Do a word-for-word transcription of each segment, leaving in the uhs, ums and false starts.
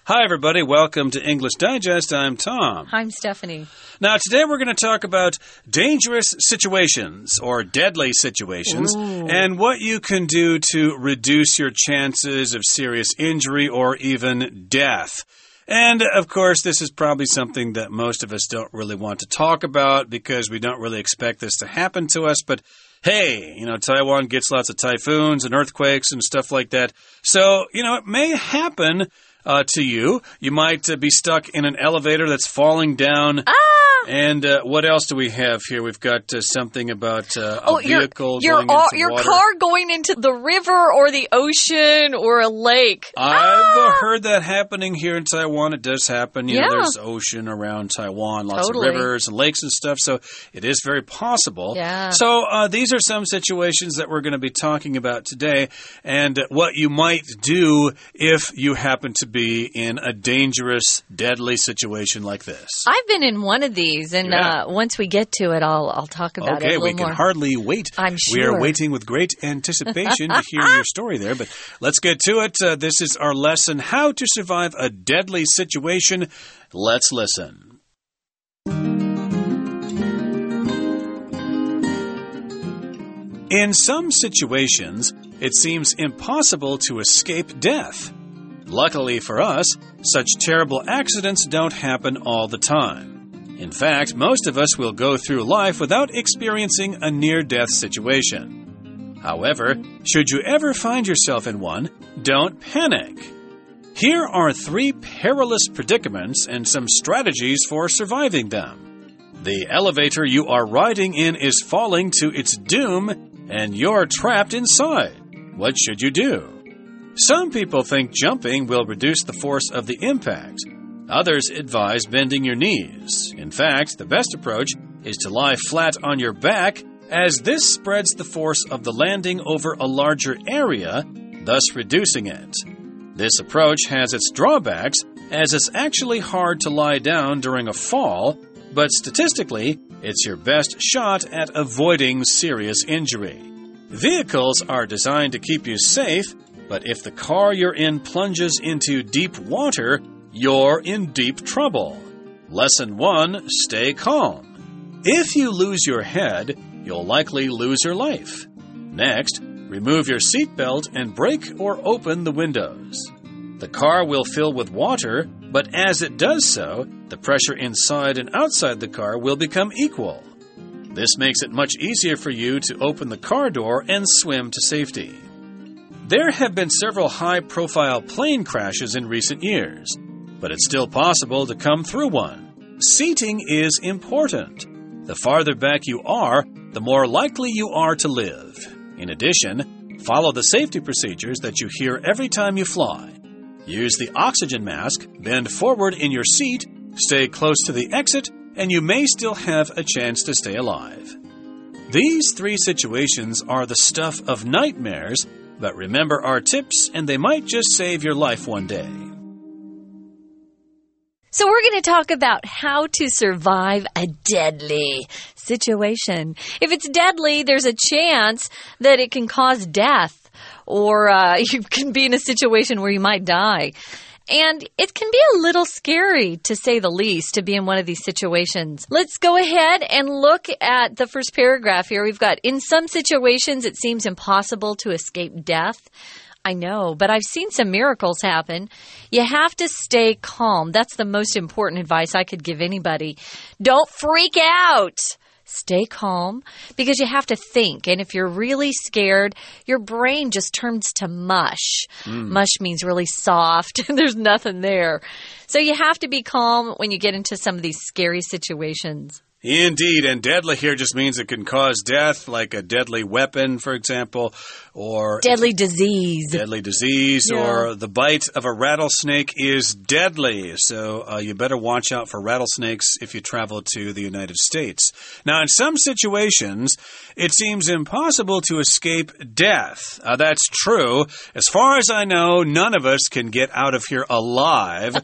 Hi, everybody. Welcome to English Digest. I'm Tom. I'm Stephanie. Now, today we're going to talk about dangerous situations or deadly situations Ooh. and what you can do to reduce your chances of serious injury or even death. And, of course, this is probably something that most of us don't really want to talk about because we don't really expect this to happen to us. But, hey, you know, Taiwan gets lots of typhoons and earthquakes and stuff like that. So, you know, it may happen uh, to you. You might uh, be stuck in an elevator that's falling down. Ah! And uh, what else do we have here? We've got uh, something about uh, a oh, vehicle your, going your, into your water. car going into the river or the ocean or a lake. I've ah! heard that happening here in Taiwan. It does happen. You yeah. know, there's ocean around Taiwan, lots totally. of rivers and lakes and stuff, so it is very possible. Yeah. So uh, these are some situations that we're going to be talking about today and what you might do if you happen to be in a dangerous, deadly situation like this. I've been in one of these. And yeah. uh, once we get to it, I'll I'll talk about okay, it a little we can more. hardly wait. I'm sure. We are waiting with great anticipation to hear your story there. But let's get to it. Uh, this is our lesson, How to Survive a Deadly Situation. Let's listen. In some situations, it seems impossible to escape death. Luckily for us, such terrible accidents don't happen all the time. In fact, most of us will go through life without experiencing a near-death situation. However, should you ever find yourself in one, don't panic. Here are three perilous predicaments and some strategies for surviving them. The elevator you are riding in is falling to its doom, and you're trapped inside. What should you do? Some people think jumping will reduce the force of the impact. Others advise bending your knees. In fact, the best approach is to lie flat on your back, as this spreads the force of the landing over a larger area, thus reducing it. This approach has its drawbacks, as it's actually hard to lie down during a fall, but statistically, it's your best shot at avoiding serious injury. Vehicles are designed to keep you safe, but if the car you're in plunges into deep water, you're in deep trouble. Lesson one, stay calm. If you lose your head, you'll likely lose your life. Next, remove your seatbelt and break or open the windows. The car will fill with water, but as it does so, the pressure inside and outside the car will become equal. This makes it much easier for you to open the car door and swim to safety. There have been several high-profile plane crashes in recent years, but it's still possible to come through one. Seating is important. The farther back you are, the more likely you are to live. In addition, follow the safety procedures that you hear every time you fly. Use the oxygen mask, bend forward in your seat, stay close to the exit, and you may still have a chance to stay alive. These three situations are the stuff of nightmares, but remember our tips and they might just save your life one day. So we're going to talk about how to survive a deadly situation. If it's deadly, there's a chance that it can cause death, or uh, you can be in a situation where you might die. And it can be a little scary, to say the least, to be in one of these situations. Let's go ahead and look at the first paragraph here. We've got, in some situations, it seems impossible to escape death. I know, but I've seen some miracles happen. You have to stay calm. That's the most important advice I could give anybody. Don't freak out. Stay calm, because you have to think. And if you're really scared, your brain just turns to mush. Mm. Mush means really soft. There's nothing there. So you have to be calm when you get into some of these scary situations. Indeed, and deadly here just means it can cause death, like a deadly weapon, for example, or deadly disease. Deadly disease, yeah. Or the bite of a rattlesnake is deadly. So uh, you better watch out for rattlesnakes if you travel to the United States. Now, in some situations, it seems impossible to escape death. Uh, that's true. As far as I know, none of us can get out of here alive.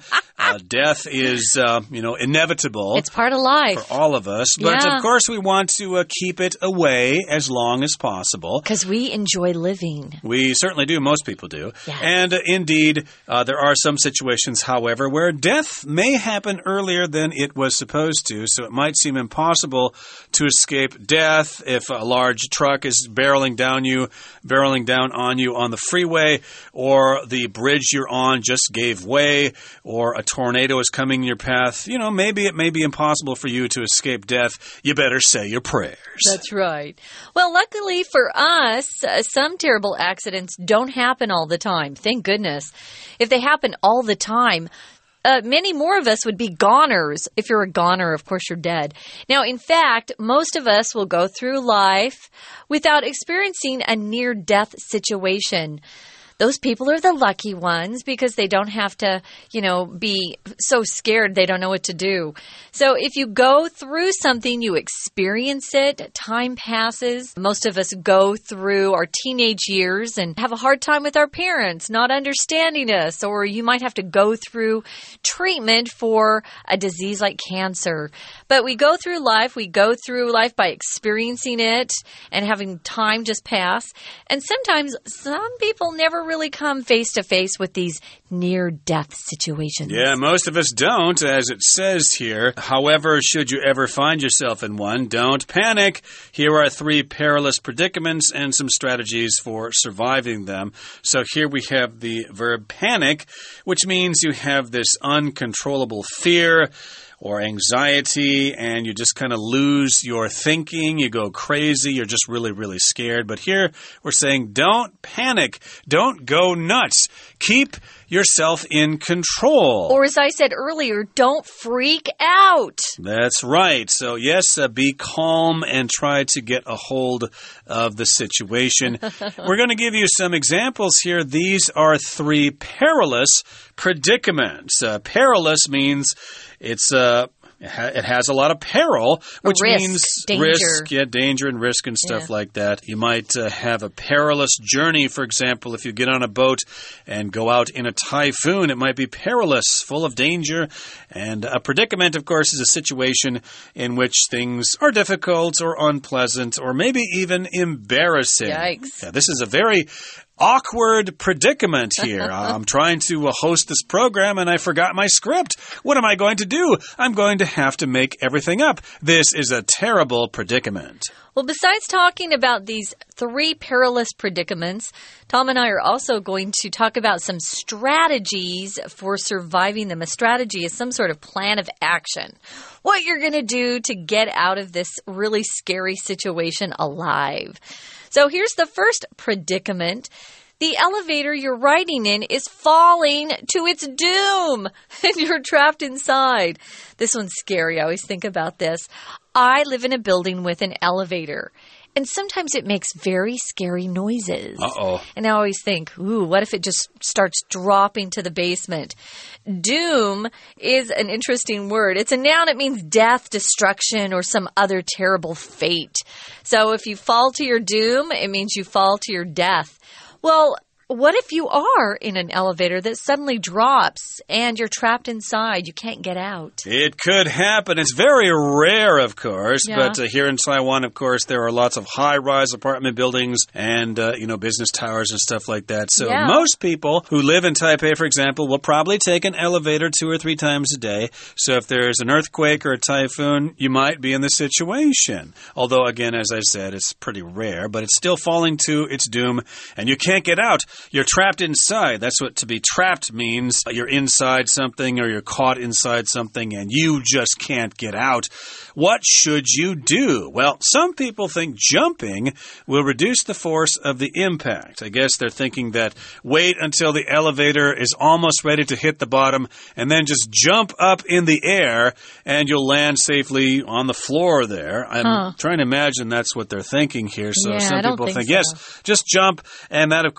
Uh, death is, uh, you know, inevitable. It's part of life. For all of us. But, yeah. of course, we want to uh, keep it away as long as possible. Because we enjoy living. We certainly do. Most people do. Yeah. And, uh, indeed, uh, there are some situations, however, where death may happen earlier than it was supposed to. So it might seem impossible to escape death if a large truck is barreling down you, barreling down on you on the freeway, or the bridge you're on just gave way, or a tornado is coming in your path. You know, maybe it may be impossible for you to escape death. You better say your prayers. That's right. Well, luckily for us, uh, some terrible accidents don't happen all the time. Thank goodness. If they happen all the time, Uh, many more of us would be goners. If you're a goner, of course, you're dead. Now, in fact, most of us will go through life without experiencing a near-death situation. Those people are the lucky ones because they don't have to, you know, be so scared they don't know what to do. So if you go through something, you experience it, time passes. Most of us go through our teenage years and have a hard time with our parents not understanding us, or you might have to go through treatment for a disease like cancer. But we go through life, we go through life by experiencing it and having time just pass. And sometimes some people never really come face to face with these near-death situations. Yeah, most of us don't, as it says here. However, should you ever find yourself in one, don't panic. Here are three perilous predicaments and some strategies for surviving them. So here we have the verb panic, which means you have this uncontrollable fear or anxiety, and you just kind of lose your thinking. You go crazy. You're just really, really scared. But here we're saying don't panic. Don't go nuts. Keep yourself in control. Or as I said earlier, don't freak out. That's right. So yes, uh, be calm and try to get a hold of the situation. We're going to give you some examples here. These are three perilous predicaments. Uh, perilous means it's uh, it has a lot of peril, which risk, means danger. risk, yeah, danger and risk and stuff yeah. like that. You might uh, have a perilous journey, for example, if you get on a boat and go out in a typhoon, it might be perilous, full of danger. And a predicament, of course, is a situation in which things are difficult or unpleasant or maybe even embarrassing. Yikes. Yeah, this is a very awkward predicament here. I'm trying to uh, host this program and I forgot my script. What am I going to do? I'm going to have to make everything up. This is a terrible predicament. Well, besides talking about these three perilous predicaments, Tom and I are also going to talk about some strategies for surviving them. A strategy is some sort of plan of action. What you're going to do to get out of this really scary situation alive. So here's the first predicament. The elevator you're riding in is falling to its doom, and you're trapped inside. This one's scary. I always think about this. I live in a building with an elevator, and sometimes it makes very scary noises. Uh-oh. And I always think, ooh, what if it just starts dropping to the basement? Doom is an interesting word. It's a noun. It means death, destruction, or some other terrible fate. So if you fall to your doom, it means you fall to your death. Well, what if you are in an elevator that suddenly drops and you're trapped inside? You can't get out. It could happen. It's very rare, of course. Yeah. But uh, here in Taiwan, of course, there are lots of high-rise apartment buildings and, uh, you know, business towers and stuff like that. So yeah. most people who live in Taipei, for example, will probably take an elevator two or three times a day. So if there's an earthquake or a typhoon, you might be in this situation. Although, again, as I said, it's pretty rare. But it's still falling to its doom, and you can't get out. You're trapped inside. That's what to be trapped means. You're inside something or you're caught inside something and you just can't get out. What should you do? Well, some people think jumping will reduce the force of the impact. I guess they're thinking that wait until the elevator is almost ready to hit the bottom and then just jump up in the air and you'll land safely on the floor there. I'm huh. trying to imagine that's what they're thinking here. So yeah, some I don't people think, think, so. yes, just jump. And that, of course,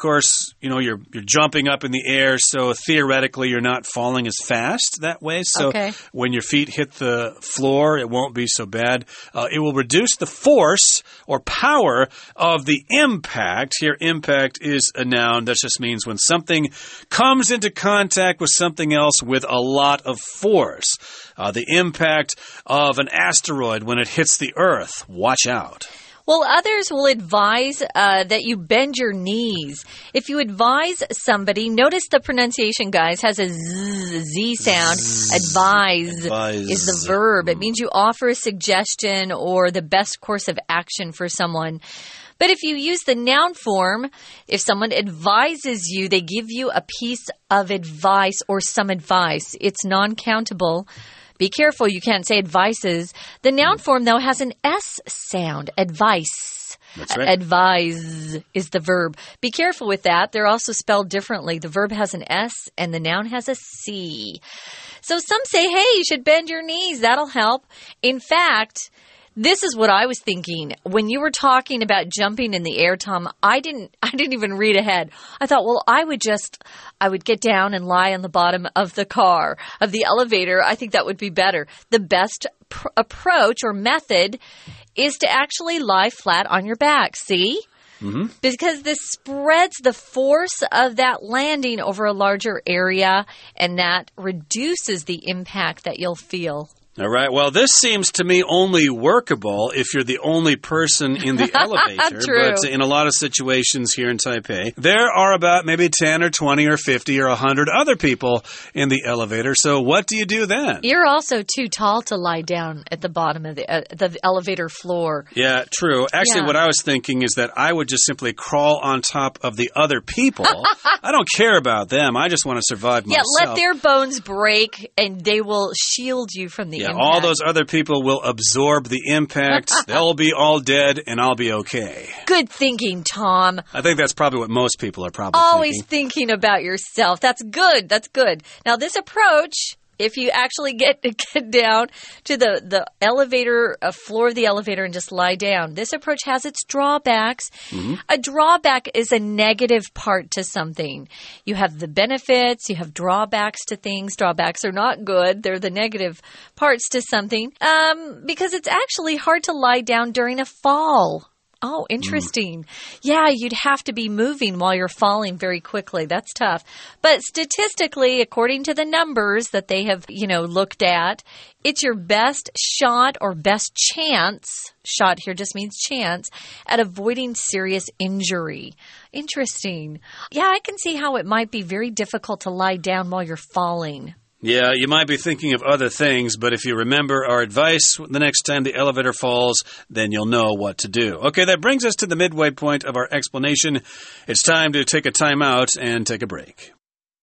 you know, you're you're jumping up in the air, so theoretically you're not falling as fast that way. So okay. when your feet hit the floor, it won't be so bad. Uh, it will reduce the force or power of the impact. Here, impact is a noun. That just means when something comes into contact with something else with a lot of force. Uh, the impact of an asteroid when it hits the Earth. Watch out. Well, others will advise uh, that you bend your knees. If you advise somebody, notice the pronunciation, guys, has a z, z sound. Z. Advise, advise is the verb. It means you offer a suggestion or the best course of action for someone. But if you use the noun form, if someone advises you, they give you a piece of advice or some advice. It's non-countable. Be careful, you can't say advices. The noun form, though, has an S sound. Advice. That's right. Advise is the verb. Be careful with that. They're also spelled differently. The verb has an S and the noun has a C. So some say, hey, you should bend your knees. That'll help. In fact, this is what I was thinking. When you were talking about jumping in the air, Tom, I didn't I didn't even read ahead. I thought, well, I would just I would get down and lie on the bottom of the car, of the elevator. I think that would be better. The best pr- approach or method is to actually lie flat on your back. See? Mm-hmm. Because this spreads the force of that landing over a larger area, and that reduces the impact that you'll feel. All right. Well, this seems to me only workable if you're the only person in the elevator. True. But in a lot of situations here in Taipei, there are about maybe ten or twenty or fifty or one hundred other people in the elevator. So what do you do then? You're also too tall to lie down at the bottom of the, uh, the elevator floor. Yeah, true. Actually, Yeah. what I was thinking is that I would just simply crawl on top of the other people. I don't care about them. I just want to survive Yeah, myself. let their bones break, and they will shield you from the Yeah, impact. all those other people will absorb the impact. They'll be all dead, and I'll be okay. Good thinking, Tom. I think that's probably what most people are probably Always thinking. thinking about yourself. That's good. That's good. Now, this approach, if you actually get, get down to the, the elevator, uh, floor of the elevator and just lie down, this approach has its drawbacks. Mm-hmm. A drawback is a negative part to something. You have the benefits, you have drawbacks to things. Drawbacks are not good. They're the negative parts to something um, because it's actually hard to lie down during a fall. Oh, interesting. Mm. Yeah, you'd have to be moving while you're falling very quickly. That's tough. But statistically, according to the numbers that they have, you know, looked at, it's your best shot or best chance, shot here just means chance, at avoiding serious injury. Interesting. Yeah, I can see how it might be very difficult to lie down while you're falling. Yeah, you might be thinking of other things, but if you remember our advice the next time the elevator falls, then you'll know what to do. Okay, that brings us to the midway point of our explanation. It's time to take a time out and take a break.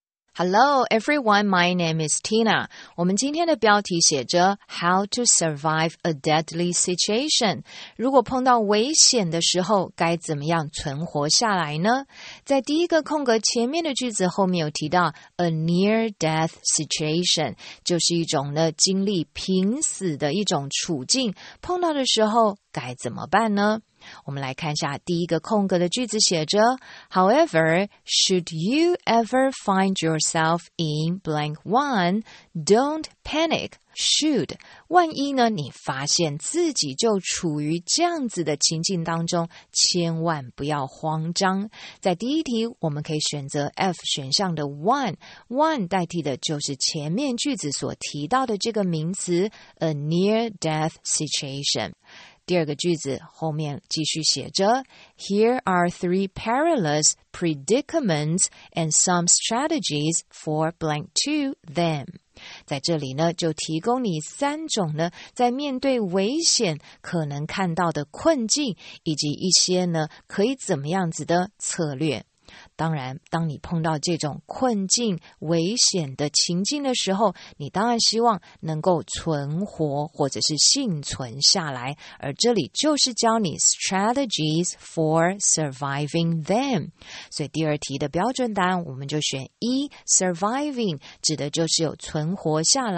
Hello, everyone. My name is Tina. 我们今天的标题写着 How to survive a deadly situation. 如果碰到危险的时候，该怎么样存活下来呢？在第一个空格前面的句子后面有提到 a near-death situation， 就是一种呢经历濒死的一种处境，碰到的时候该怎么办呢？我们来看一下第一个空格的句子写着 However, should you ever find yourself in blank one, don't panic. Should 万一呢你发现自己就处于这样子的情境当中，千万不要慌张。在第一题我们可以选择 F 选项的 one， one 代替的就是前面句子所提到的这个名词 a near-death situation。第二个句子后面继续写着 Here are three perilous predicaments and some strategies for blank to them. 在这里呢，就提供你三种呢，在面对危险可能看到的困境，以及一些呢，可以怎么样子的策略。当然，当你碰到这种困境、危险的情境的时候，你当然希望能够存活或者是幸存下来，而这里就是教你 strategies for surviving them。所以第二题的标准答案我们就选一 surviving， 指的就是有存活下来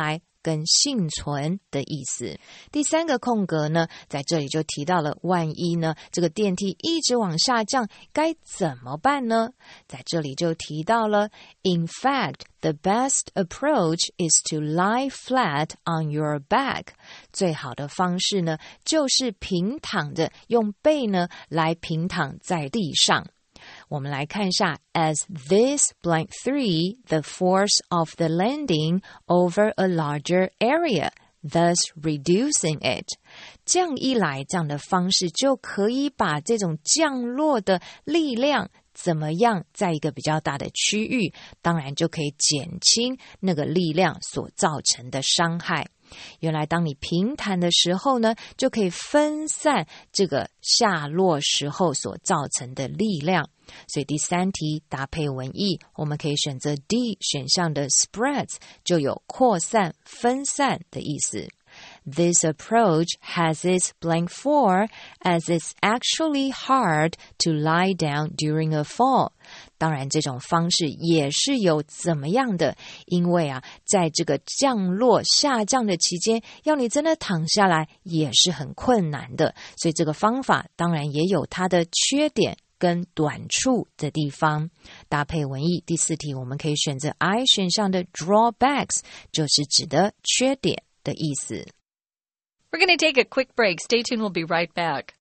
跟幸存的意思。第三个空格呢，在这里就提到了，万一呢这个电梯一直往下降，该怎么办呢？在这里就提到了 In fact, the best approach is to lie flat on your back. 最好的方式呢，就是平躺着，用背呢来平躺在地上。我们来看一下 As this blank three, the force of the landing over a larger area, thus reducing it. 这样一来，这样的方式就可以把这种降落的力量怎么样在一个比较大的区域，当然就可以减轻那个力量所造成的伤害。原来当你平坦的时候呢，就可以分散这个下落时候所造成的力量。所以第三题搭配文意，我们可以选择 D 选项的 spreads， 就有扩散、分散的意思。This approach has its blank four, as it's actually hard to lie down during a fall. 当然这种方式也是有怎么样的，因为啊，在这个降落下降的期间，要你真的躺下来也是很困难的，所以这个方法当然也有它的缺点跟短处的地方。搭配文意，第四题我们可以选择 I 选项的 drawbacks， 就是指的缺点的意思。 We're going to take a quick break. Stay tuned. We'll be right back.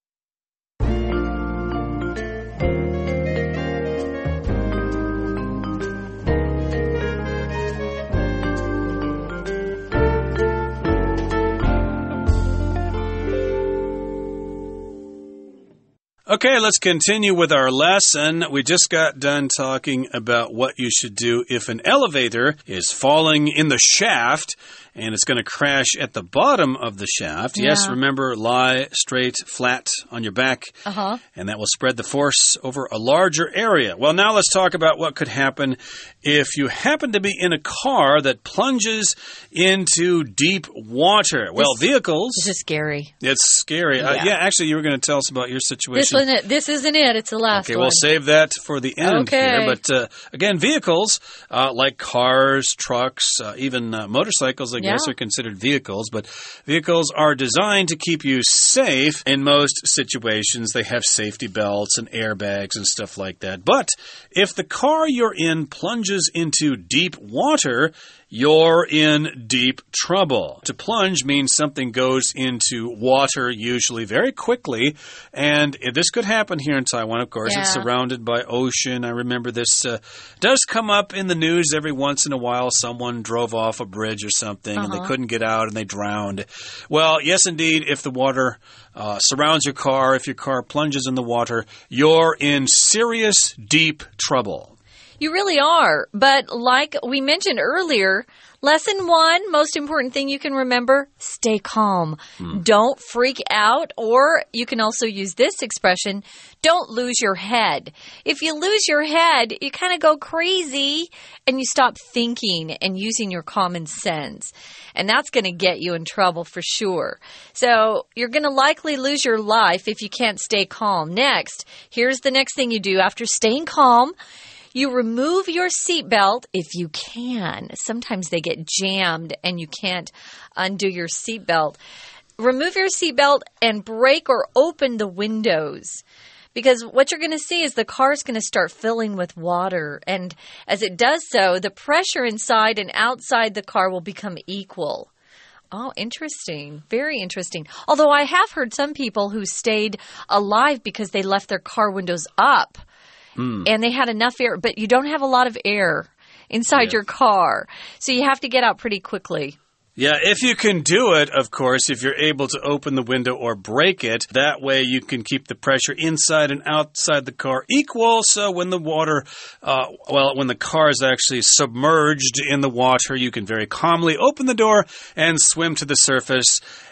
Okay, let's continue with our lesson. We just got done talking about what you should do if an elevator is falling in the shaft and it's going to crash at the bottom of the shaft. Yeah. Yes, remember, lie straight, flat on your back, uh-huh. and that will spread the force over a larger area. Well, now let's talk about what could happen if you happen to be in a car that plunges into deep water. This, well, vehicles... This is scary. It's scary. Yeah, uh, yeah actually, you were going to tell us about your situation. This wasn't it. This isn't it. It's the last okay, one. Okay, we'll save that for the end okay. here. But uh, again, vehicles uh, like cars, trucks, uh, even uh, motorcycles, I yeah. guess, are considered vehicles. But vehicles are designed to keep you safe in most situations. They have safety belts and airbags and stuff like that. But if the car you're in plunges into deep water, you're in deep trouble. To plunge means something goes into water, usually very quickly. And this could happen here in Taiwan, of course. Yeah. It's surrounded by ocean. I remember this uh, does come up in the news every once in a while. Someone drove off a bridge or something, uh-huh. and they couldn't get out and they drowned. Well, yes, indeed, if the water uh, surrounds your car, if your car plunges in the water, you're in serious, deep trouble. You really are. But like we mentioned earlier, lesson one, most important thing you can remember, stay calm. Hmm. Don't freak out, or you can also use this expression, don't lose your head. If you lose your head, you kind of go crazy and you stop thinking and using your common sense. And that's going to get you in trouble for sure. So you're going to likely lose your life if you can't stay calm. Next, here's the next thing you do after staying calm. You remove your seatbelt if you can. Sometimes they get jammed and you can't undo your seatbelt. Remove your seatbelt and break or open the windows. Because what you're going to see is the car is going to start filling with water. And as it does so, the pressure inside and outside the car will become equal. Oh, interesting. Very interesting. Although I have heard some people who stayed alive because they left their car windows up. Mm. And they had enough air, but you don't have a lot of air inside yeah. your car. So you have to get out pretty quickly. Yeah, if you can do it, of course, if you're able to open the window or break it, that way you can keep the pressure inside and outside the car equal. So when the water, uh, well, when the car is actually submerged in the water, you can very calmly open the door and swim to the surface.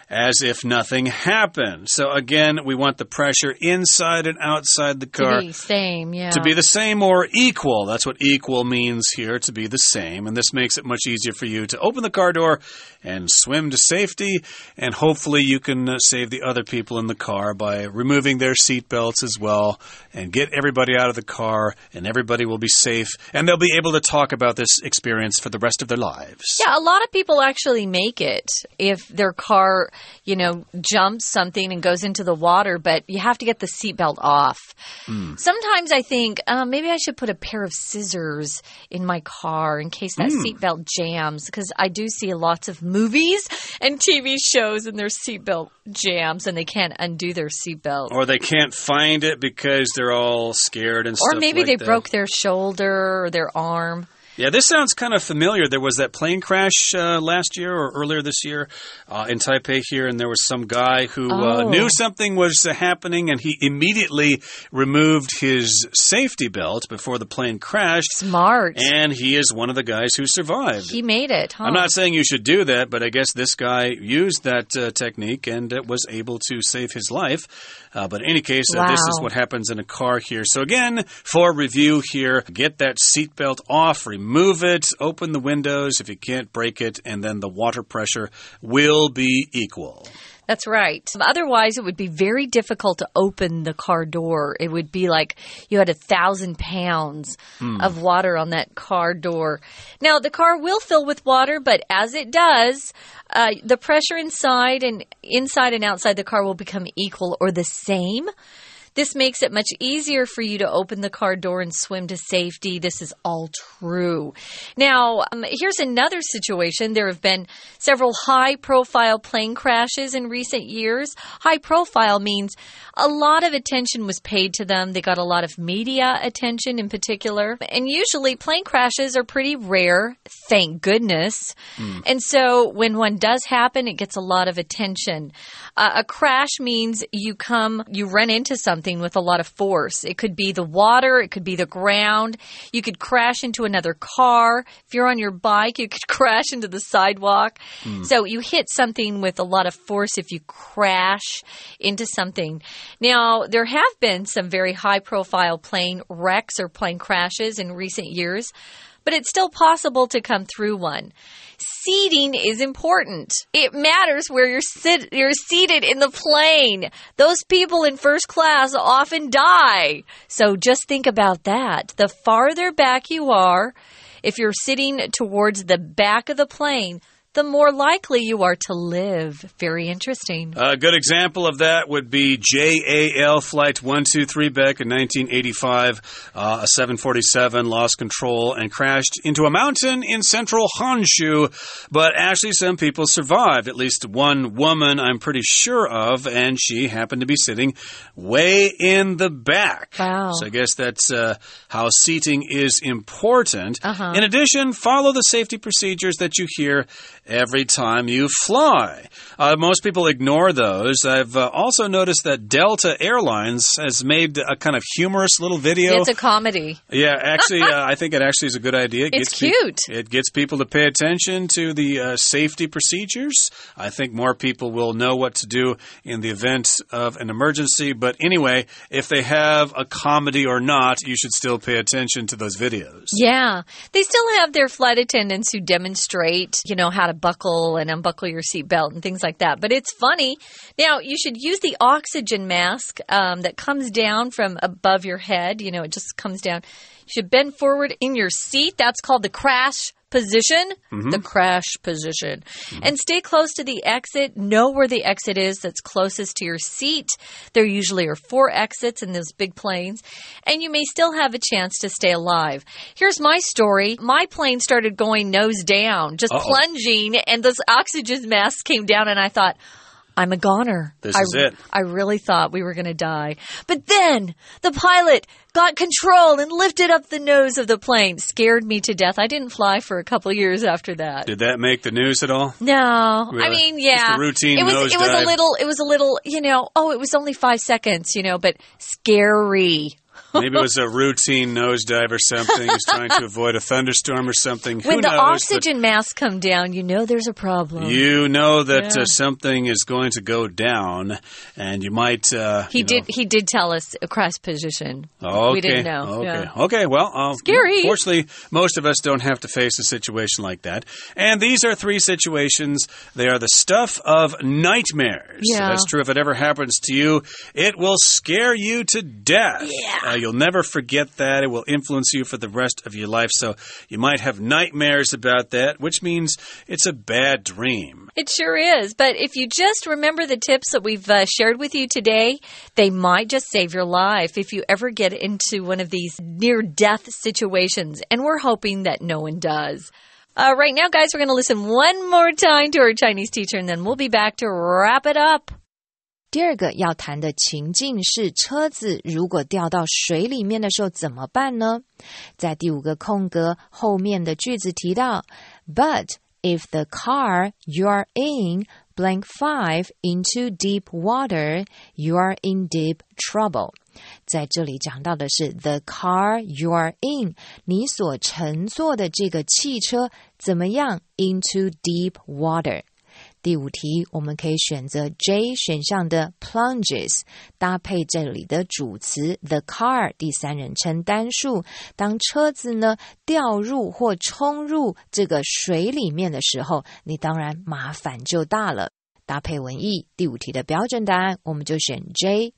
as if nothing happened. So again, we want the pressure inside and outside the car to be same, yeah. to be the same or equal. That's what equal means here, to be the same. And this makes it much easier for you to open the car door and swim to safety. And hopefully you can uh, save the other people in the car by removing their seatbelts as well and get everybody out of the car, and everybody will be safe. And they'll be able to talk about this experience for the rest of their lives. Yeah, a lot of people actually make it if their car, you know, jumps something and goes into the water, but you have to get the seatbelt off. Mm. Sometimes I think uh, maybe I should put a pair of scissors in my car in case that mm. seatbelt jams, because I do see lots of movies and T V shows and their seatbelt jams and they can't undo their seatbelt. Or they can't find it because they're all scared and stuff Or maybe like they that. broke their shoulder or their arm. Yeah, this sounds kind of familiar. There was that plane crash uh, last year or earlier this year uh, in Taipei here, and there was some guy who oh. uh, knew something was uh, happening, and he immediately removed his safety belt before the plane crashed. Smart. And he is one of the guys who survived. He made it, huh? I'm not saying you should do that, but I guess this guy used that uh, technique and uh, was able to save his life. Uh, but in any case, uh, wow. this is what happens in a car here. So again, for review here, get that seatbelt off, remove it, open the windows if you can't break it, and then the water pressure will be equal. That's right. Otherwise, it would be very difficult to open the car door. It would be like you had a thousand pounds mm. of water on that car door. Now, the car will fill with water, but as it does, uh, the pressure inside and inside and outside the car will become equal or the same. This makes it much easier for you to open the car door and swim to safety. This is all true. Now, um, here's another situation. There have been several high-profile plane crashes in recent years. High-profile means a lot of attention was paid to them. They got a lot of media attention in particular. And usually plane crashes are pretty rare, thank goodness. Mm. And so when one does happen, it gets a lot of attention. Uh, a crash means you come, you run into something with a lot of force. It could be the water. It could be the ground. You could crash into another car. If you're on your bike, you could crash into the sidewalk. Mm. So you hit something with a lot of force if you crash into something. Now, there have been some very high-profile plane wrecks or plane crashes in recent years, but it's still possible to come through one. Seating is important. It matters where you're sit you're seated in the plane. Those people in first class often die. So just think about that. The farther back you are, if you're sitting towards the back of the plane, the more likely you are to live. Very interesting. A good example of that would be J A L Flight one two three back in nineteen eighty-five. Uh, a seven forty-seven lost control and crashed into a mountain in central Honshu. But actually some people survived, at least one woman I'm pretty sure of, and she happened to be sitting way in the back. Wow. So I guess that's uh, how seating is important. Uh-huh. In addition, follow the safety procedures that you hear every time you fly. Uh, most people ignore those. I've uh, also noticed that Delta Airlines has made a kind of humorous little video. It's a comedy. Yeah, actually, uh, I think it actually is a good idea. It it's gets cute. It gets people to pay attention to the uh, safety procedures. I think more people will know what to do in the event of an emergency. But anyway, if they have a comedy or not, you should still pay attention to those videos. Yeah. They still have their flight attendants who demonstrate, you know, how to buckle and unbuckle your seatbelt and things like that. But it's funny. Now, you should use the oxygen mask um, that comes down from above your head. You know, it just comes down. You should bend forward in your seat. That's called the crash position. Mm-hmm. The crash position. Mm-hmm. And stay close to the exit. Know where the exit is that's closest to your seat. There usually are four exits in those big planes. And you may still have a chance to stay alive. Here's my story. My plane started going nose down, just Uh-oh. plunging, and this oxygen mask came down, and I thought, I'm a goner. This I, is it. I really thought we were going to die. But then the pilot got control and lifted up the nose of the plane. Scared me to death. I didn't fly for a couple years after that. Did that make the news at all? No. Really? I mean, yeah. Just a routine it was, nose it was dive. a little, it was a little, you know, oh, it was only five seconds, you know, but scary. Maybe it was a routine nosedive or something. He's trying to avoid a thunderstorm or something. When Who the knows, oxygen masks come down, you know there's a problem. You know that yeah. uh, something is going to go down, and you might. Uh, he you did. know, He did tell us a cross position. Okay. We didn't know. Okay. Yeah. Okay. Well, uh, scary. Fortunately, most of us don't have to face a situation like that. And these are three situations. They are the stuff of nightmares. Yeah. So that's true. If it ever happens to you, it will scare you to death. Yeah. Uh, you'll never forget that. It will influence you for the rest of your life. So you might have nightmares about that, which means it's a bad dream. It sure is. But if you just remember the tips that we've uh, shared with you today, they might just save your life if you ever get into one of these near-death situations. And we're hoping that no one does. Uh, right now, guys, we're going to listen one more time to our Chinese teacher, and then we'll be back to wrap it up. 第二个要谈的情境是车子如果掉到水里面的时候怎么办呢？在第五个空格后面的句子提到 But if the car you're in blank five into deep water, you're in deep trouble. 在这里讲到的是 the car you're in, 你所乘坐的这个汽车怎么样 into deep water。第五题我们可以选择 J 选项的 plunges 搭配这里的主词 the car 第三人称单数，当车子呢掉入或冲入这个水里面的时候，你当然麻烦就大了。搭配文意，第五题的标准答案我们就选 J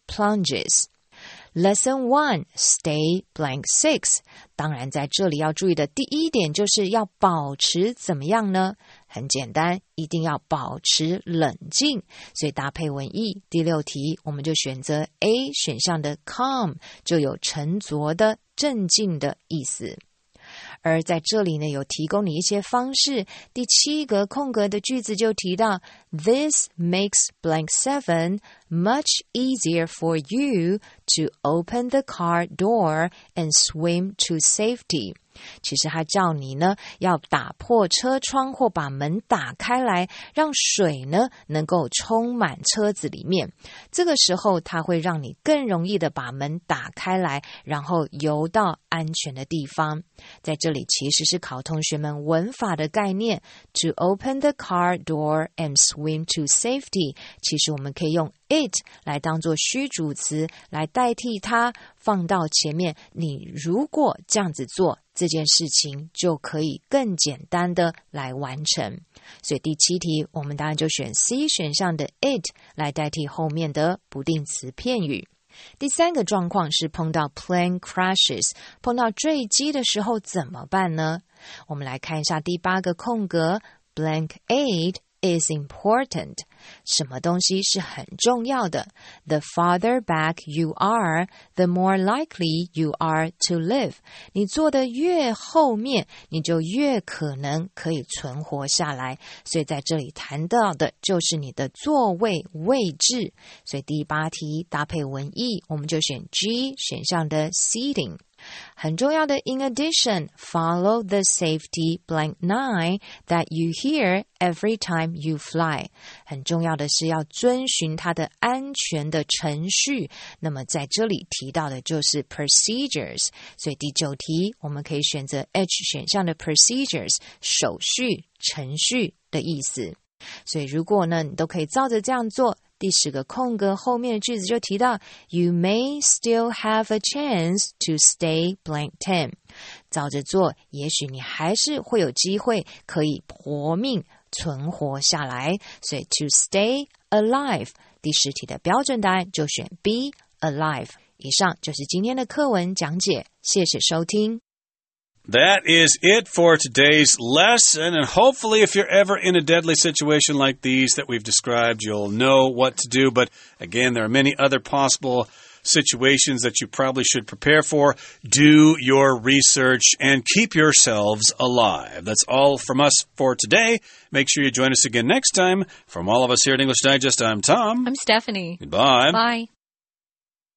plunges。Lesson one, stay blank six. 当然在这里要注意的第一点就是要保持怎么样呢？很简单，一定要保持冷静。所以搭配文意，第六题我们就选择 A 选项的 calm， 就有沉着的、镇静的意思。而在这里呢，有提供你一些方式。第七格空格的句子就提到 This makes blank seven much easier for you to open the car door and swim to safety. 其实他叫你呢要打破车窗或把门打开来，让水呢能够充满车子里面。这个时候它会让你更容易的把门打开来，然后游到安全的地方。在这里其实是考同学们文法的概念 To open the car door and swim to safety， 其实我们可以用it 来当作虚主词来代替它，放到前面。你如果这样子做，这件事情就可以更简单的来完成。所以第七题我们当然就选 C 选项的 it 来代替后面的不定词片语。第三个状况是碰到 plane crashes， 碰到坠机的时候怎么办呢？我们来看一下第八个空格 blank eight is important. 什么东西是很重要的？ The farther back you are, the more likely you are to live. 你坐得越后面，你就越可能可以存活下来。所以在这里谈到的就是你的座位位置。所以第八题搭配文意，我们就选 G 选项的 seating。很重要的 in addition, follow the safety blank nine that you hear every time you fly. 很重要的是要遵循它的安全的程序。那么在这里提到的就是 procedures。所以第九题我们可以选择 H 选项的 procedures， 手续、程序的意思。所以如果呢你都可以照着这样做，第十个空格后面的句子就提到 You may still have a chance to stay blank ten. 照着做，也许你还是会有机会可以活命存活下来。所以 to stay alive 第十题的标准答案就选 be alive。 以上就是今天的课文讲解，谢谢收听。 That is it for today's lesson, and hopefully if you're ever in a deadly situation like these that we've described, you'll know what to do. But again, there are many other possible situations that you probably should prepare for. Do your research and keep yourselves alive. That's all from us for today. Make sure you join us again next time. From all of us here at English Digest, I'm Tom. I'm Stephanie. Goodbye. Bye.